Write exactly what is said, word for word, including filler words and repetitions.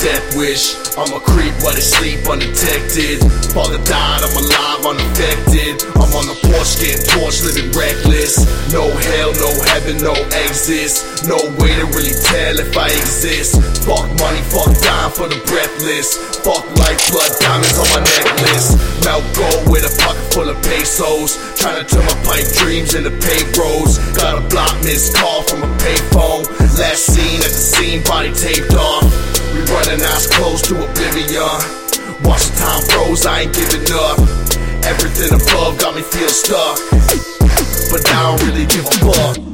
death wish. I'm a creep while they sleep undetected. Father died, I'm alive, unaffected. I'm on the porch getting torched, living reckless. No hell, no heaven, no exits. No way to really tell if I exist. Fuck money, fuck dying for the breathless. Fuck life, blood diamonds on my necklace. Melt gold with a pocket full of pesos. Trying to turn my pipe dreams into paved roads. Got a block missed call from a payphone. Last seen at the scene, body taped off. We running eyes close to oblivion. Watch the time froze, I ain't giving up. Everything above got me feel stuck, but I don't really give a fuck.